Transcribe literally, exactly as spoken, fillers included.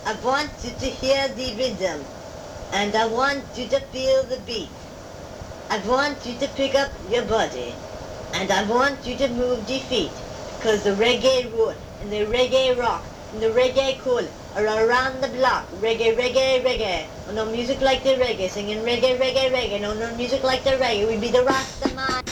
I want you to hear the rhythm, and I want you to feel the beat. I want you to pick up your body, and I want you to move your feet, because the reggae roll, and the reggae rock, and the reggae cool are around the block. Reggae, reggae, reggae. Oh, no music like the reggae, singing reggae, reggae, reggae. No, no music like the reggae. We be the Rastaman.